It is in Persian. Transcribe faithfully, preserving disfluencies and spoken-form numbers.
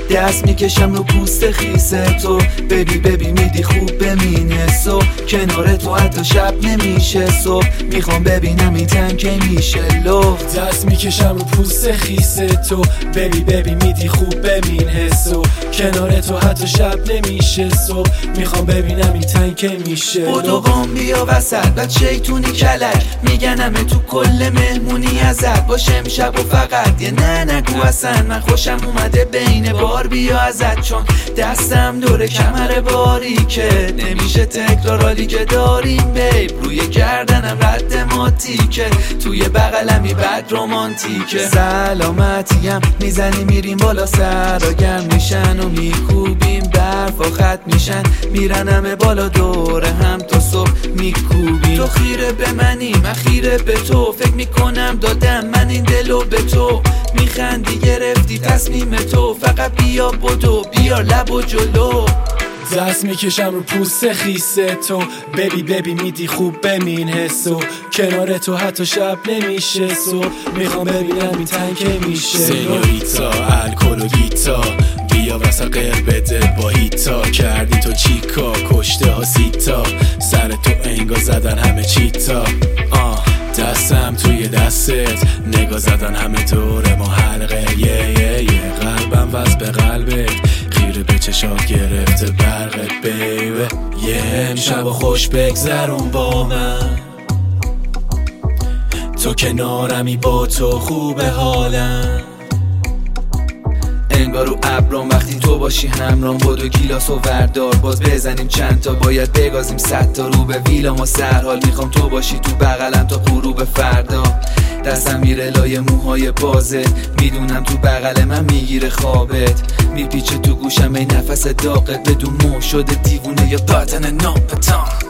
دست میکشم رو پوست خیسه تو. ببی ببی میدی خوب بمینه سو، کنار تو حتی شب نمیشه صبح. میخوام ببینم این تن که میشه لخت. دست میکشم رو پوست خیسه تو، ببی ببی میدی خوب بمین حسو، کنار تو حتی شب نمیشه صبح. میخوام ببینم این تن که میشه خودوام بیا وسط بد شیطونی کلک، میگنمه تو کل مهمونی ازت باشه امشب و فقط یه نه نگو اصلا. من خوشم اومده بین بار بیا ازت، چون دستم دور کمر باریکه نمیشه تکرار که داریم بیب. روی گردنم رد ماتیکه، توی بغلمی بد رومانتیکه. سلامتیم میزنی میریم بالا سرا گرم میشن و میکوبیم برف و خط میشن، میرن همه بالا دور هم تا صبح میکوبیم. تو خیره به منی من خیره به تو، فکر میکنم دادم من این دلو به تو. میخندی گرفتی تصمیم تو، فقط بیا بدو بیار لب و جلو. دست میکشم رو پوست خیسه تو، ببی ببی میدی خوب بمین حسو، کنار تو حتی شب نمیشه صبح. میخوام ببینم این تن که میشه سینیوریتا الکل و گیتا، بیا واسه غیر بده با هیتا. کردی تو چیکا کشته ها سیتا، سر تو انگا زدن همه چیتا. آه دستم توی دستت، نگاه زدن همه دور ما حلقه. یه یه یه قلبم وز به قلبت، خیره به چشات گرفته برقت بیبه. یه امشب و خوش بگذرون با من، تو کنارمی با تو خوبه حالم. انگار رو ابرام وقتی تو باشی همرام. بدو گیلاس و وردار باز بزنیم چند تا، باید بگازیم صد تا. رو به ویلا ما سرحال، میخوام تو باشی تو بغلم تا غروب فردا. دستم میره لای موهای بازت، میدونم تو بغل من میگیره خوابت. میپیچه تو گوشم ای نفس داغت، بدون مو شده دیوونه یا بطن ناپتان.